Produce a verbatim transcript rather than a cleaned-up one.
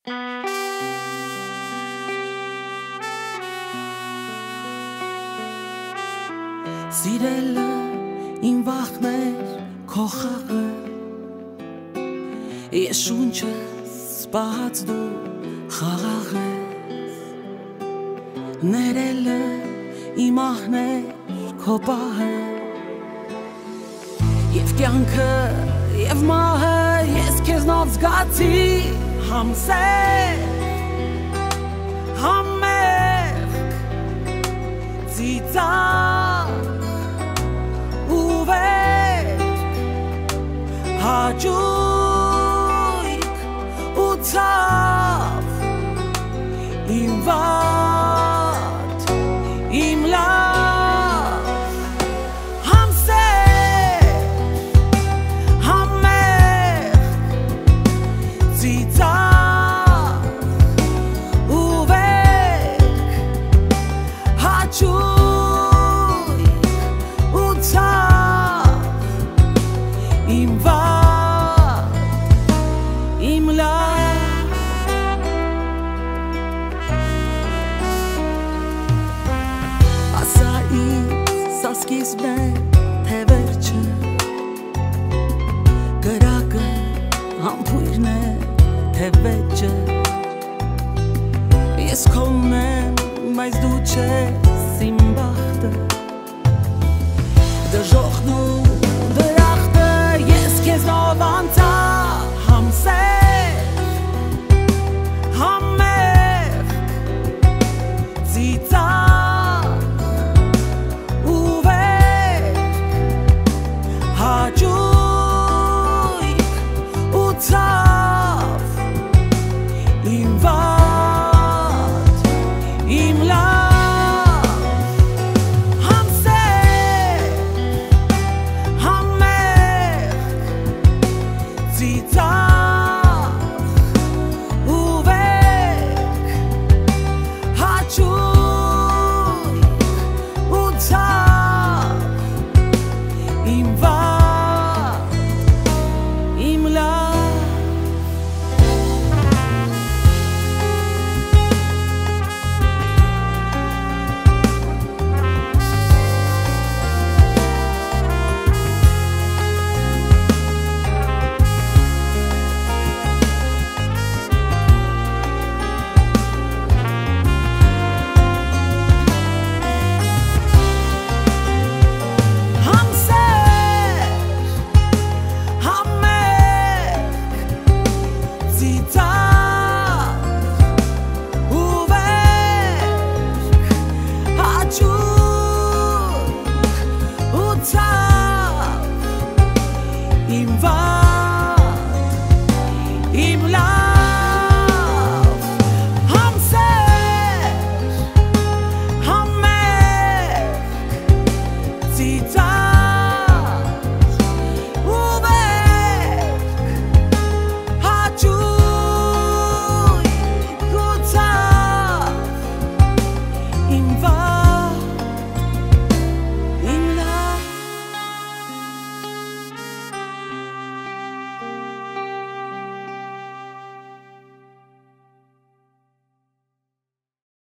Սիրելը իմ վախներ քո խաղը Ես շունչս սպահած դու խաղաղ ես Ներելը իմ ահներ քո պահը Եվ կյանքը և մահը ես քեզնով զգացի Համսեր, համերգ, ծիծաղ Հաճույք ու ցավ Իմ վատ, իմ լավ Համսեր, համերգ, ծիծաղ ու վերք Հաճույք ու ցավ Իմ վատ Ասա ինձ սա սկիզբն է, թե վերջը Կրակը համբույրն է, թե վեճը Ես քոնն եմ, բայց դու չես իմ բախտը Դժոխն ու դրախտը ես քեզնով անցա